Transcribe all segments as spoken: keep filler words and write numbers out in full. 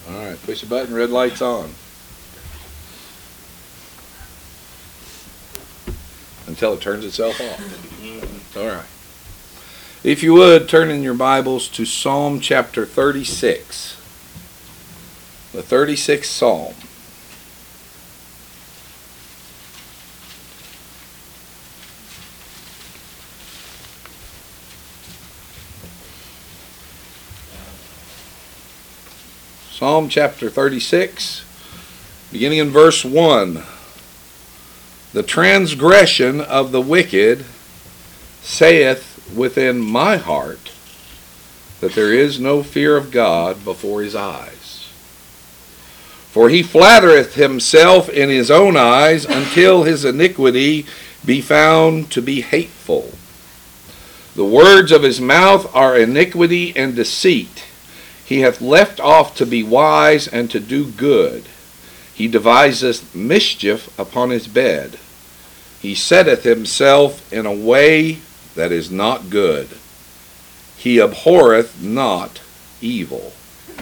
All right, push a button, red light's on. Until it turns itself off. All right. If you would, turn in your Bibles to Psalm chapter thirty-six. The thirty-sixth Psalm. Psalm chapter thirty-six, beginning in verse one. The transgression of the wicked saith within my heart that there is no fear of God before his eyes. For he flattereth himself in his own eyes until his iniquity be found to be hateful. The words of his mouth are iniquity and deceit. He hath left off to be wise and to do good. He deviseth mischief upon his bed. He setteth himself in a way that is not good. He abhorreth not evil.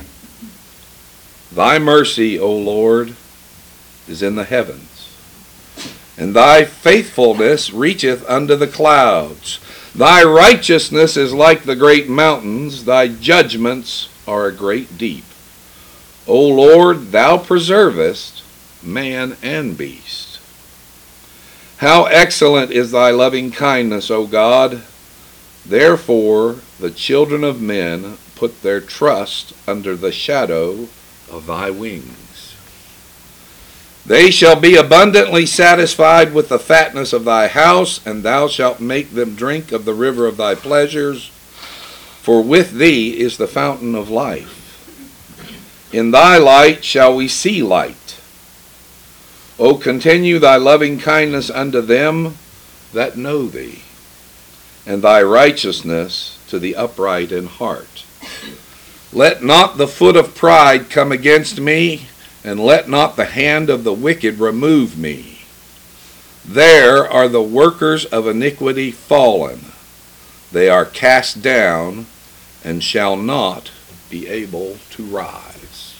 Thy mercy, O Lord, is in the heavens, and thy faithfulness reacheth unto the clouds. Thy righteousness is like the great mountains, thy judgments are a great deep. O Lord, thou preservest man and beast. How excellent is thy loving kindness, O God! Therefore the children of men put their trust under the shadow of thy wings. They shall be abundantly satisfied with the fatness of thy house, and thou shalt make them drink of the river of thy pleasures. For with thee is the fountain of life. In thy light shall we see light. O continue thy loving kindness unto them that know thee, and thy righteousness to the upright in heart. Let not the foot of pride come against me, and let not the hand of the wicked remove me. There are the workers of iniquity fallen. They are cast down and shall not be able to rise.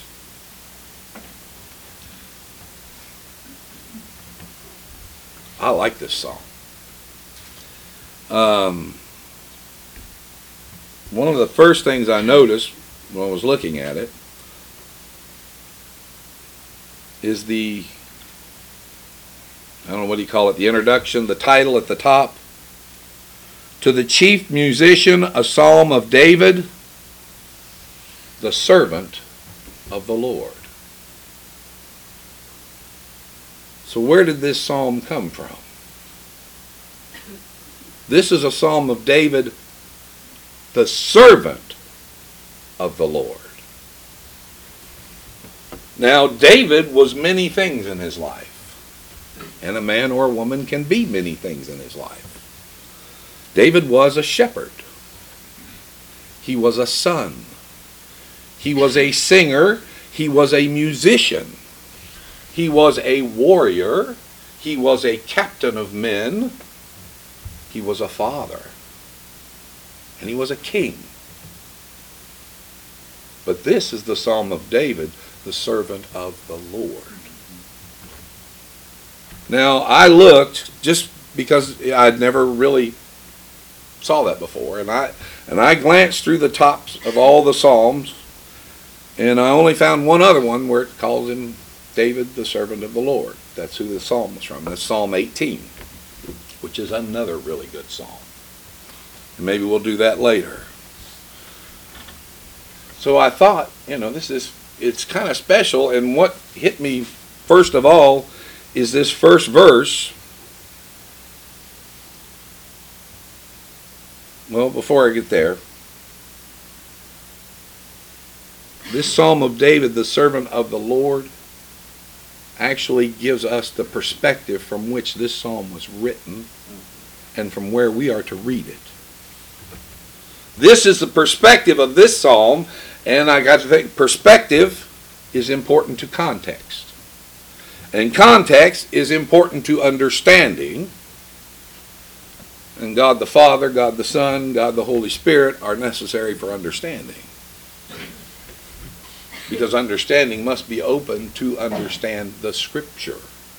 I like this song. Um, one of the first things I noticed when I was looking at it is the, I don't know what do you call it, the introduction, the title at the top. To the chief musician, a psalm of David, the servant of the Lord. So where did this psalm come from? This is a psalm of David, the servant of the Lord. Now, David was many things in his life, and a man or a woman can be many things in his life. David was a shepherd. He was a son. He was a singer. He was a musician. He was a warrior. He was a captain of men. He was a father. And he was a king. But this is the Psalm of David, the servant of the Lord. Now, I looked, just because I'd never really saw that before, and I and I glanced through the tops of all the Psalms, and I only found one other one where it calls him David, the servant of the Lord. That's who the psalm was from. That's Psalm eighteen, which is another really good psalm. And maybe we'll do that later. So I thought, you know, this is, it's kind of special, and what hit me first of all is this first verse. Well, before I get there, this Psalm of David, the servant of the Lord, actually gives us the perspective from which this psalm was written and from where we are to read it. This is the perspective of this psalm, and I got to think perspective is important to context. And context is important to understanding. And God the Father, God the Son, God the Holy Spirit are necessary for understanding. because understanding must be open to understand the Scripture.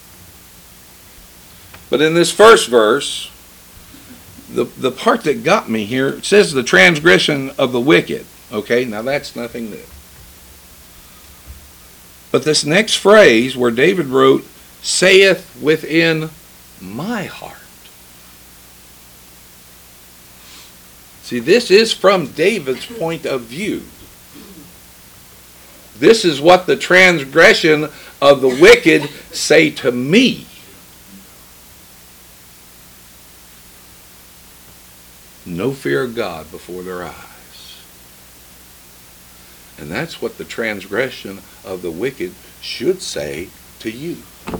But in this first verse, the, the part that got me here, it says the transgression of the wicked. Okay, now that's nothing new. But this next phrase where David wrote, saith within my heart. See, this is from David's point of view. This is what the transgression of the wicked say to me. No fear of God before their eyes. And that's what the transgression of the wicked should say to you.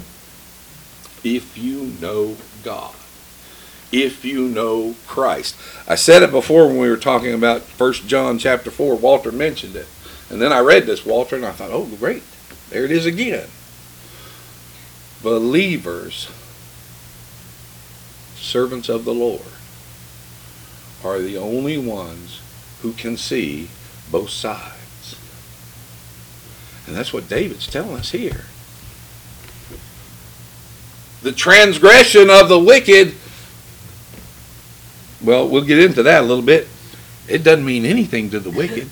If you know God. If you know Christ. I said it before when we were talking about First John chapter four. Walter mentioned it. And then I read this, Walter, and I thought, oh, great. There it is again. Believers, servants of the Lord, are the only ones who can see both sides. And that's what David's telling us here. The transgression of the wicked, well, we'll get into that a little bit. It doesn't mean anything to the wicked.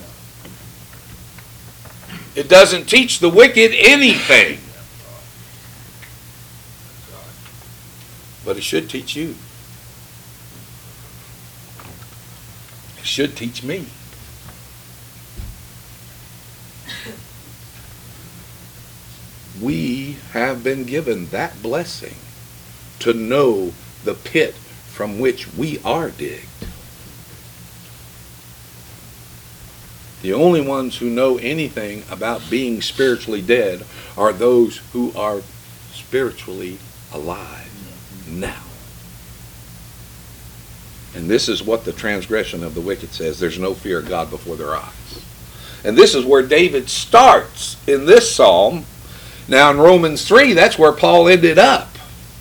It doesn't teach the wicked anything. But it should teach you. It should teach me. We have been given that blessing to know the pit from which we are digged. The only ones who know anything about being spiritually dead are those who are spiritually alive now. And this is what the transgression of the wicked says. There's no fear of God before their eyes. And this is where David starts in this psalm. Now in Romans three, that's where Paul ended up.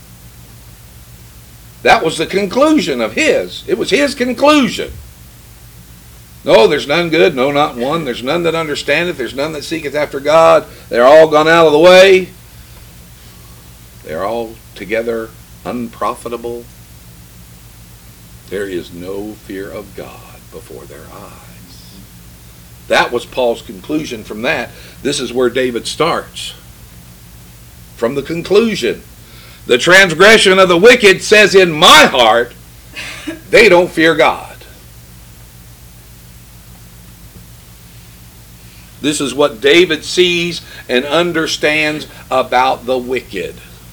That was the conclusion of his. It was his conclusion. No, there's none good, no, not one. There's none that understandeth. There's none that seeketh after God. They're all gone out of the way. They're all together unprofitable. There is no fear of God before their eyes. That was Paul's conclusion from that. This is where David starts. From the conclusion. The transgression of the wicked says in my heart, they don't fear God. This is what David sees and understands about the wicked.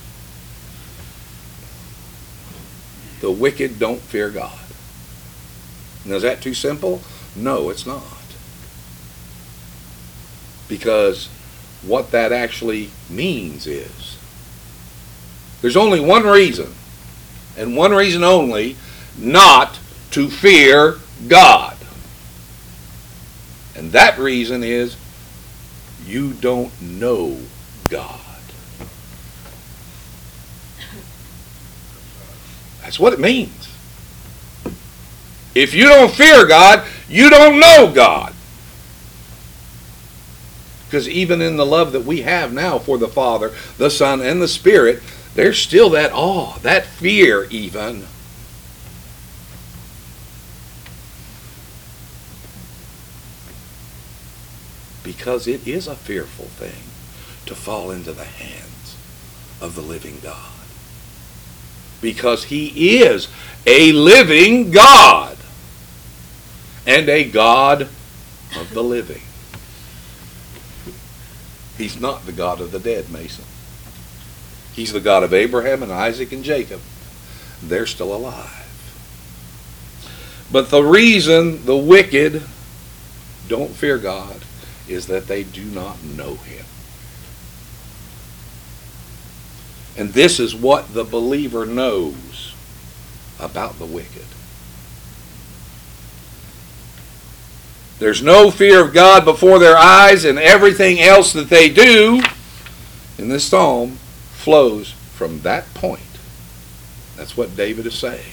The wicked don't fear God. Now, is that too simple? No, it's not. Because what that actually means is there's only one reason, and one reason only, not to fear God. And that reason is you don't know God. That's what it means. If you don't fear God, you don't know God. Because even in the love that we have now for the Father, the Son, and the Spirit, there's still that awe, that fear even. Because it is a fearful thing to fall into the hands of the living God. Because He is a living God. And a God of the living. He's not the God of the dead, Mason. He's the God of Abraham and Isaac and Jacob. They're still alive. But the reason the wicked don't fear God is that they do not know Him. And this is what the believer knows about the wicked. There's no fear of God before their eyes, and everything else that they do in this psalm flows from that point. That's what David is saying.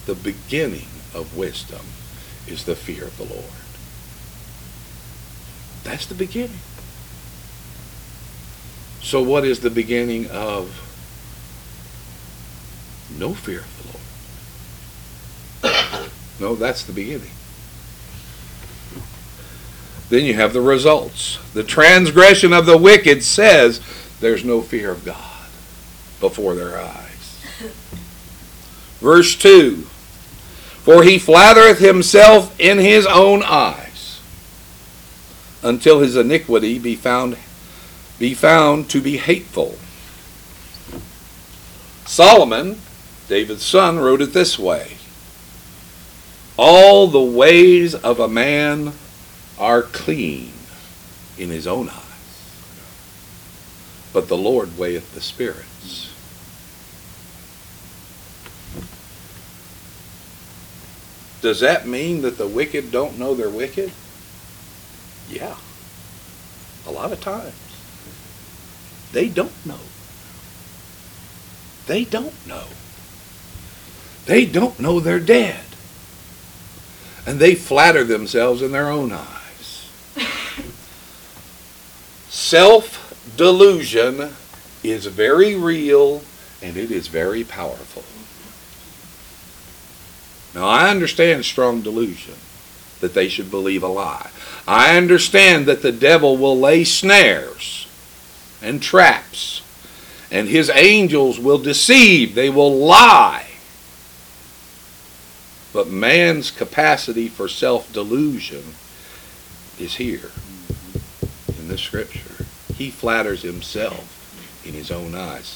the beginning of wisdom is the fear of the Lord. That's the beginning. So what is the beginning of no fear of the Lord? No, that's the beginning. Then you have the results. The transgression of the wicked says there's no fear of God before their eyes. Verse two, for he flattereth himself in his own eyes, until his iniquity be found be found to be hateful. Solomon, David's son, wrote it this way: all the ways of a man are clean in his own eyes, but the Lord weigheth the spirits. Does that mean that the wicked don't know they're wicked? Yeah. A lot of times. They don't know. They don't know. They don't know they're dead. And they flatter themselves in their own eyes. Self-delusion is very real and it is very powerful. Now, I understand strong delusion, that they should believe a lie. I understand that the devil will lay snares and traps, and his angels will deceive, they will lie. But man's capacity for self-delusion is here in this scripture. He flatters himself in his own eyes.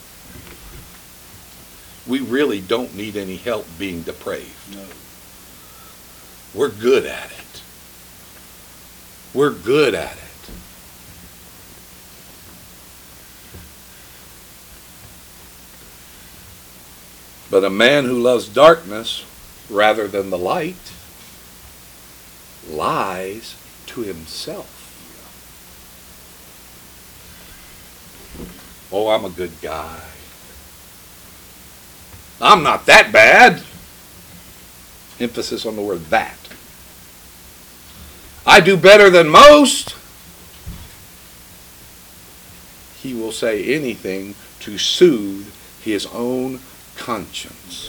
We really don't need any help being depraved. No. We're good at it. We're good at it. But a man who loves darkness rather than the light lies to himself. Oh, I'm a good guy. I'm not that bad. Emphasis on the word that. I do better than most. He will say anything to soothe his own conscience.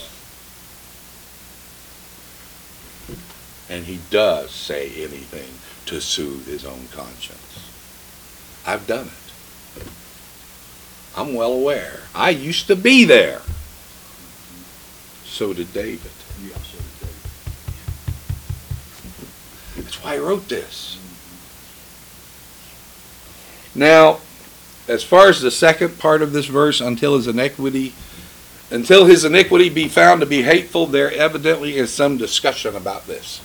And he does say anything to soothe his own conscience. I've done it. I'm well aware. I used to be there. So did David. Yeah, so did David. That's why I wrote this. Now, as far as the second part of this verse, until his iniquity, until his iniquity be found to be hateful, there evidently is some discussion about this.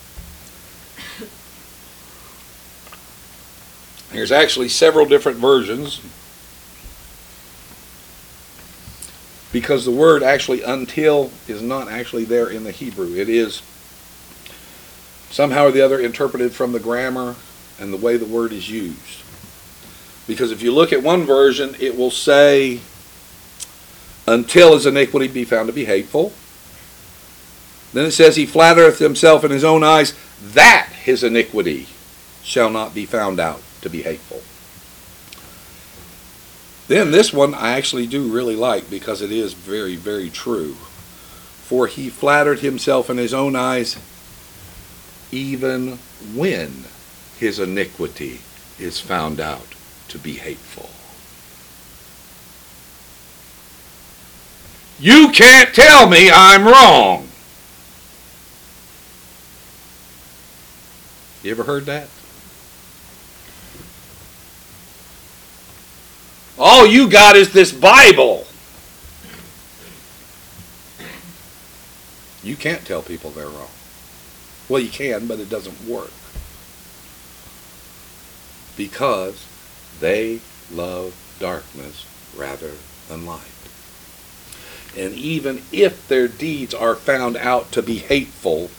There's actually several different versions, because the word actually until is not actually there in the Hebrew. It is somehow or the other interpreted from the grammar and the way the word is used. Because if you look at one version, it will say, until his iniquity be found to be hateful. Then it says, he flattereth himself in his own eyes, that his iniquity shall not be found out to be hateful. Then this one I actually do really like, because it is very, very true. For he flattered himself in his own eyes, even when his iniquity is found out to be hateful. You can't tell me I'm wrong. You ever heard that? All you got is this Bible. You can't tell people they're wrong. Well, you can, but it doesn't work. Because they love darkness rather than light. And even if their deeds are found out to be hateful,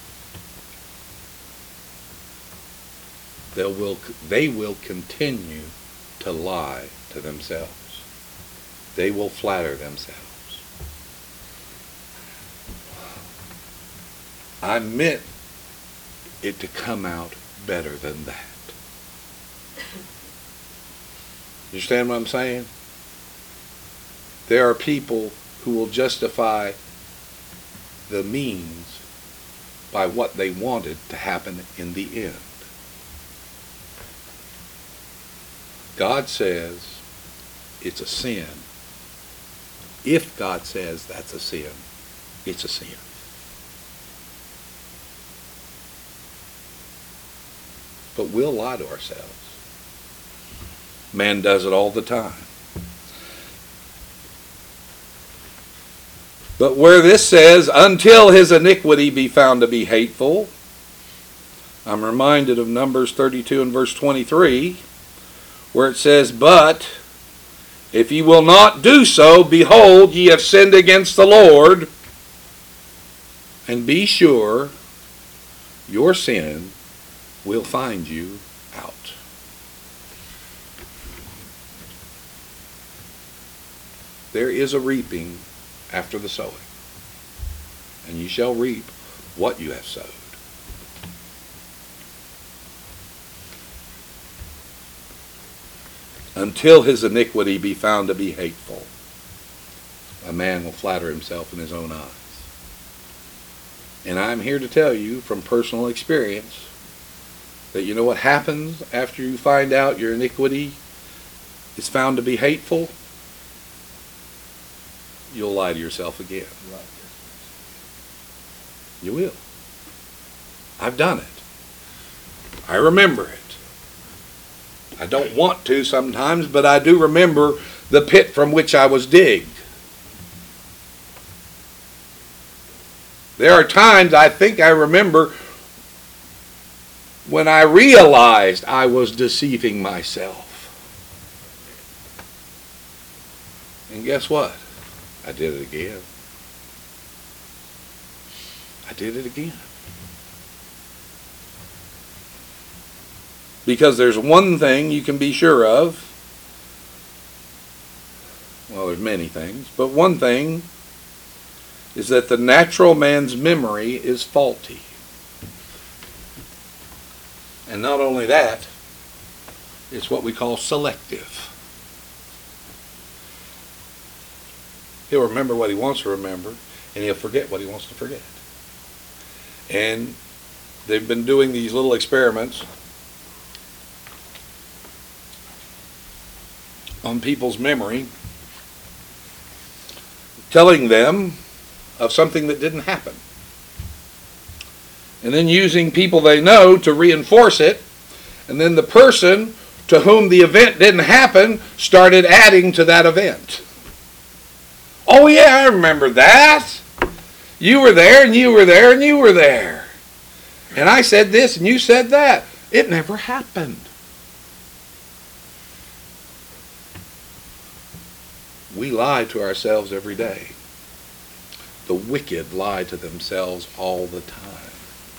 they will, they will continue to lie to themselves. They will flatter themselves. I meant it to come out better than that. You understand what I'm saying? There are people who will justify the means by what they wanted to happen in the end. God says it's a sin. If God says that's a sin, it's a sin. But we'll lie to ourselves. Man does it all the time. But where this says, until his iniquity be found to be hateful, I'm reminded of Numbers thirty-two and verse twenty-three, where it says, but if ye will not do so, behold, ye have sinned against the Lord, and be sure your sin will find you out. There is a reaping after the sowing, and ye shall reap what you have sowed. Until his iniquity be found to be hateful, a man will flatter himself in his own eyes. And I'm here to tell you from personal experience that you know what happens after you find out your iniquity is found to be hateful? You'll lie to yourself again. You will. I've done it. I remember it. I don't want to sometimes, but I do remember the pit from which I was digged. There are times I think I remember when I realized I was deceiving myself. And guess what? I did it again. I did it again. Because there's one thing you can be sure of. Well, there's many things, but one thing is that the natural man's memory is faulty. And not only that, it's what we call selective. He'll remember what he wants to remember, and he'll forget what he wants to forget. And they've been doing these little experiments on people's memory, telling them of something that didn't happen, and then using people they know to reinforce it, and then the person to whom the event didn't happen started adding to that event. Oh yeah, I remember that. You were there, and you were there, and you were there. And I said this, and you said that. It never happened. We lie to ourselves every day. The wicked lie to themselves all the time.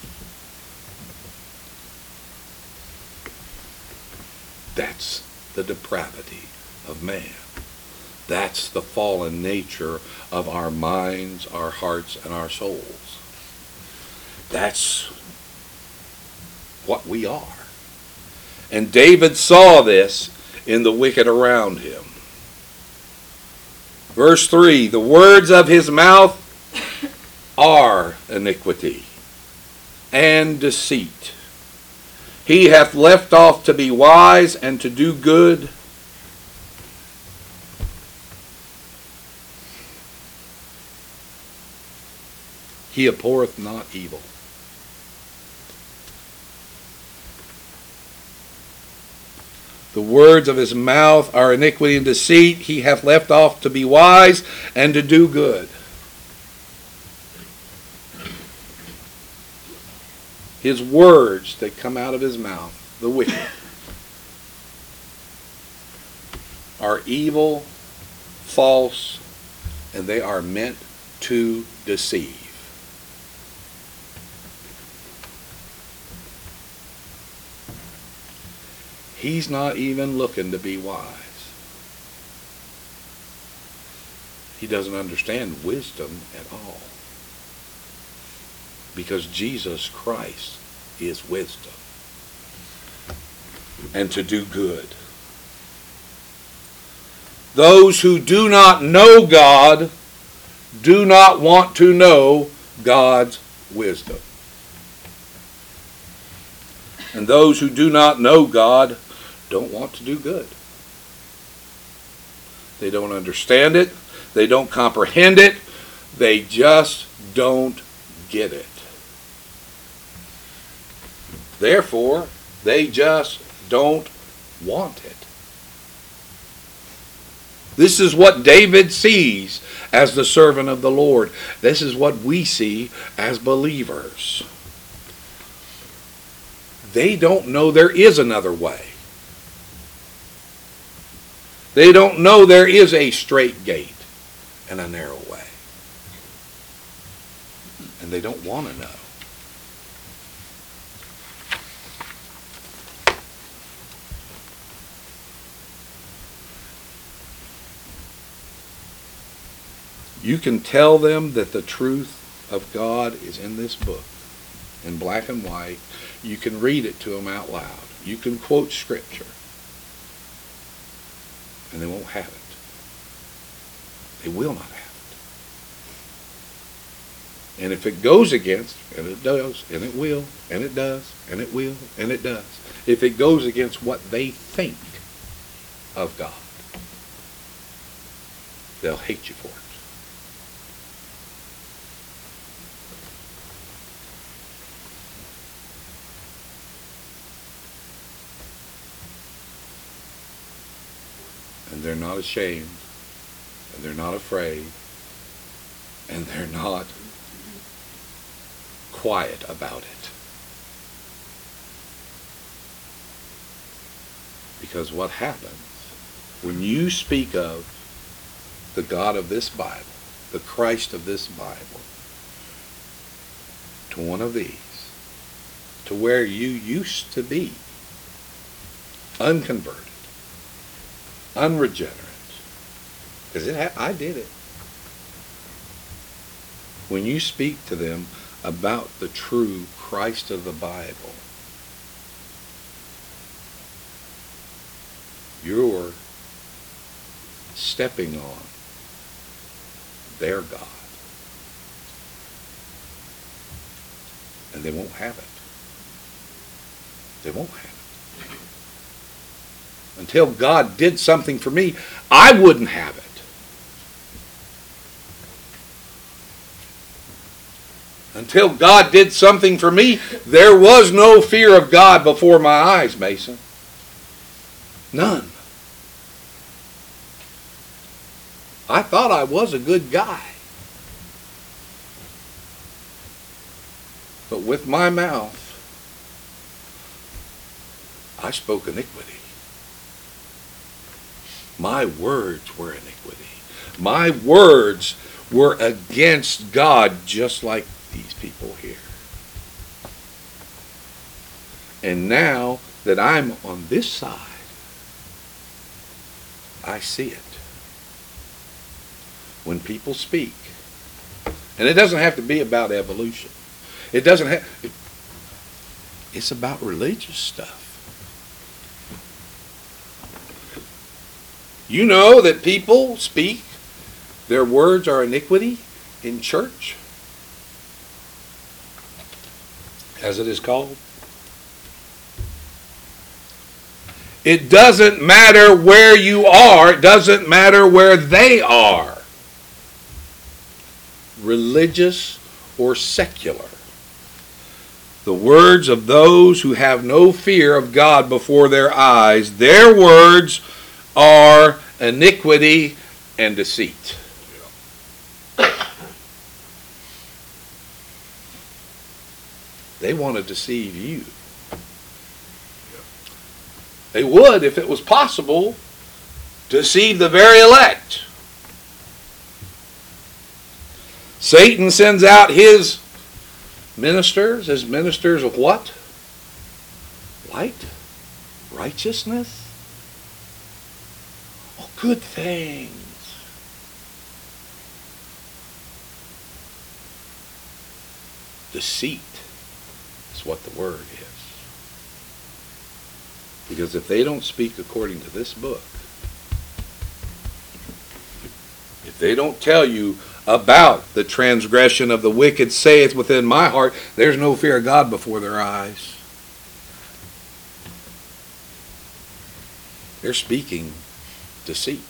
That's the depravity of man. That's the fallen nature of our minds, our hearts, and our souls. That's what we are. And David saw this in the wicked around him. Verse three, the words of his mouth are iniquity and deceit. He hath left off to be wise and to do good. He abhorreth not evil. The words of his mouth are iniquity and deceit. He hath left off to be wise and to do good. His words that come out of his mouth, the wicked, are evil, false, and they are meant to deceive. He's not even looking to be wise. He doesn't understand wisdom at all. Because Jesus Christ is wisdom. And to do good. Those who do not know God do not want to know God's wisdom. And those who do not know God don't want to do good. They don't understand it. They don't comprehend it. They just don't get it. Therefore, they just don't want it. This is what David sees as the servant of the Lord. This is what we see as believers. They don't know there is another way. They don't know there is a straight gate and a narrow way. And they don't want to know. You can tell them that the truth of God is in this book, in black and white. You can read it to them out loud. You can quote Scripture. And they won't have it. They will not have it. And if it goes against, and it does, and it will, and it does, and it will, and it does, if it goes against what they think of God, they'll hate you for it. And they're not ashamed, and they're not afraid, and they're not quiet about it. Because what happens when you speak of the God of this Bible, the Christ of this Bible, to one of these, to where you used to be, unconverted, unregenerate, because it ha- I did it. When you speak to them about the true Christ of the Bible, you're stepping on their God. And they won't have it. They won't have it. Until God did something for me, I wouldn't have it. Until God did something for me, there was no fear of God before my eyes, Mason. None. I thought I was a good guy. But with my mouth, I spoke iniquity. My words were iniquity. My words were against God, just like these people here. And now that I'm on this side, I see it. When people speak, and it doesn't have to be about evolution. It doesn't have, it, it's about religious stuff. You know that people speak, their words are iniquity in church, as it is called. It doesn't matter where you are. It doesn't matter where they are. Religious or secular. The words of those who have no fear of God before their eyes, their words are iniquity and deceit. They want to deceive you. They would, if it was possible, deceive the very elect. Satan sends out his ministers, his ministers of what? Light? Righteousness? Oh, good things. Deceit is what the word is. Because if they don't speak according to this book, if they don't tell you about the transgression of the wicked saith within my heart, there's no fear of God before their eyes. They're speaking deceit.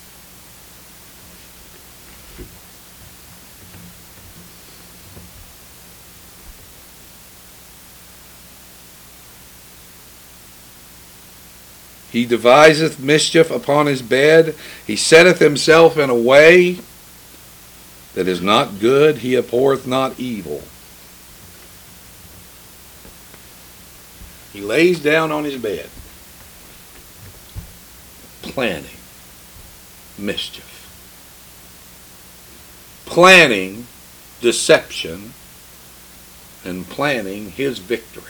He deviseth mischief upon his bed. He setteth himself in a way that is not good. He abhorreth not evil. He lays down on his bed, planning mischief, planning deception, and planning his victory.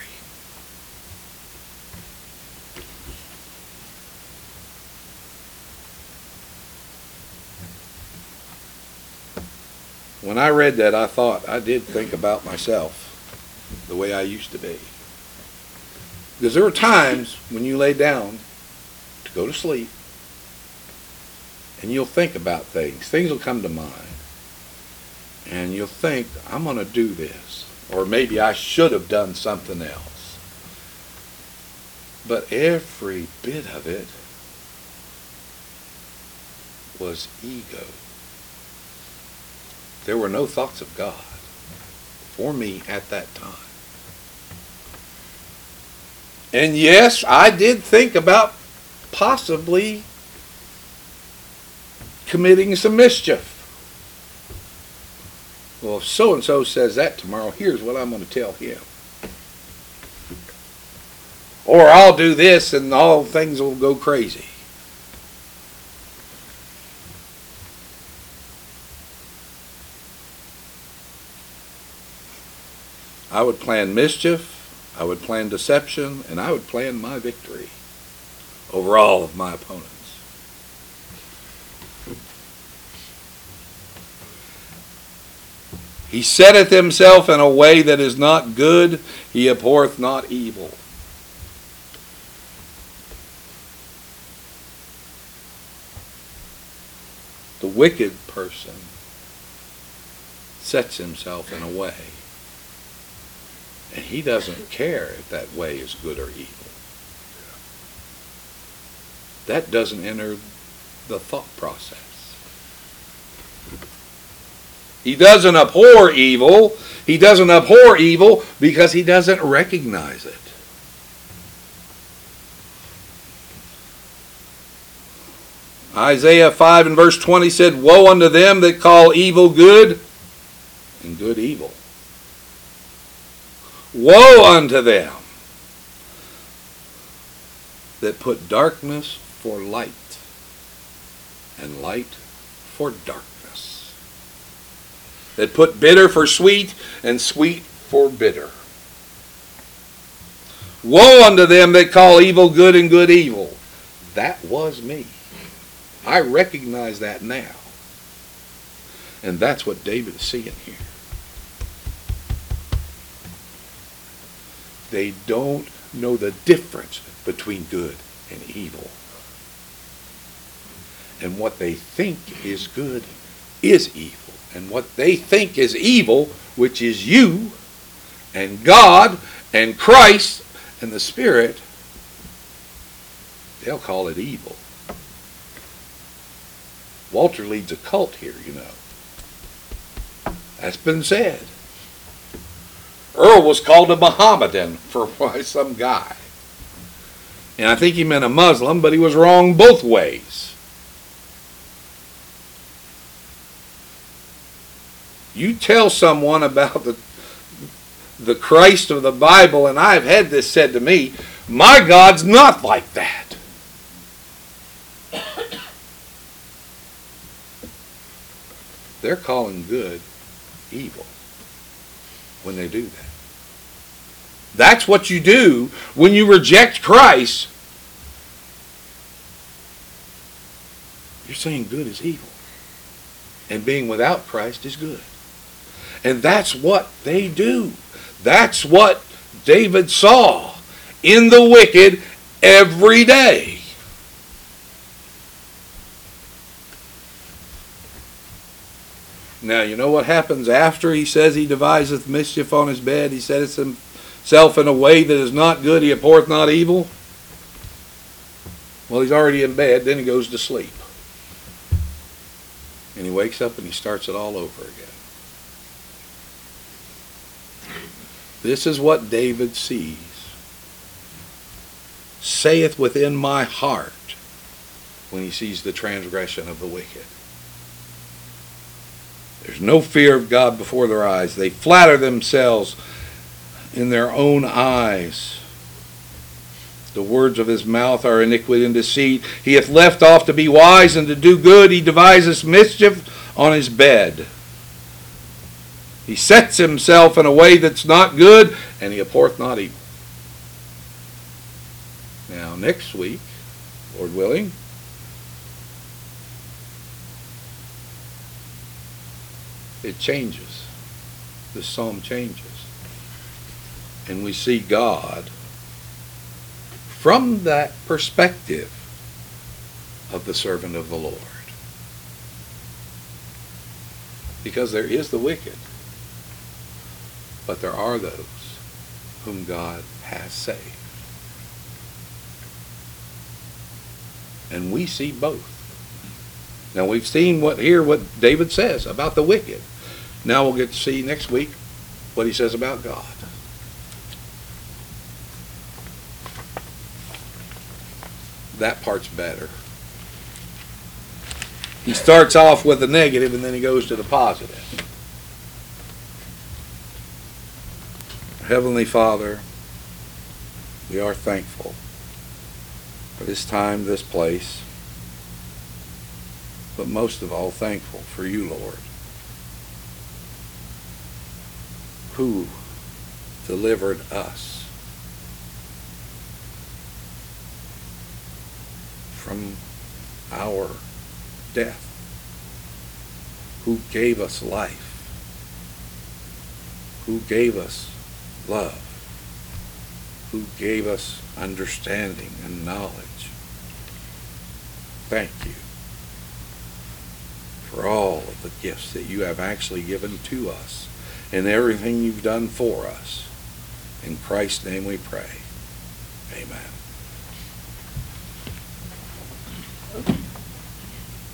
When I read that, I thought, I did think about myself the way I used to be. Because there were times when you lay down to go to sleep and you'll think about things. Things will come to mind. And you'll think, I'm going to do this. Or maybe I should have done something else. But every bit of it was ego. There were no thoughts of God for me at that time. And yes, I did think about possibly committing some mischief. Well, if so-and-so says that tomorrow, here's what I'm going to tell him. Or I'll do this and all things will go crazy. I would plan mischief, I would plan deception, and I would plan my victory over all of my opponents. He setteth himself in a way that is not good, he abhorreth not evil. The wicked person sets himself in a way, and he doesn't care if that way is good or evil. That doesn't enter the thought process. He doesn't abhor evil. He doesn't abhor evil because he doesn't recognize it. Isaiah five and verse twenty said, Woe unto them that call evil good and good evil. Woe unto them that put darkness for light and light for darkness. That put bitter for sweet and sweet for bitter. Woe unto them that call evil good and good evil. That was me. I recognize that now. And that's what David is seeing here. They don't know the difference between good and evil. And what they think is good is evil. And what they think is evil, which is you and God and Christ and the Spirit, they'll call it evil. Walter leads a cult here, you know. That's been said. Earl was called a Mohammedan for some guy. And I think he meant a Muslim, but he was wrong both ways. You tell someone about the, the Christ of the Bible, and I've had this said to me, my God's not like that. They're calling good evil when they do that. That's what you do when you reject Christ. You're saying good is evil. And being without Christ is good. And that's what they do. That's what David saw in the wicked every day. Now, you know what happens after he says he deviseth mischief on his bed? He setteth himself in a way that is not good. He abhorreth not evil. Well, he's already in bed. Then he goes to sleep. And he wakes up and he starts it all over again. This is what David sees. Saith within my heart when he sees the transgression of the wicked. There's no fear of God before their eyes. They flatter themselves in their own eyes. The words of his mouth are iniquity and deceit. He hath left off to be wise and to do good. He deviseth mischief on his bed. He sets himself in a way that's not good, and he abhorreth not evil. Now, next week, Lord willing, it changes. This psalm changes. And we see God from that perspective of the servant of the Lord. Because there is the wicked, but there are those whom God has saved. And we see both. Now we've seen what here what David says about the wicked. Now we'll get to see next week what he says about God. That part's better. He starts off with the negative and then he goes to the positive. Heavenly Father, we are thankful for this time, this place, but most of all thankful for you, Lord, who delivered us from our death, who gave us life, who gave us love, who gave us understanding and knowledge. Thank you for all of the gifts that you have actually given to us and everything you've done for us. In Christ's name we pray. Amen.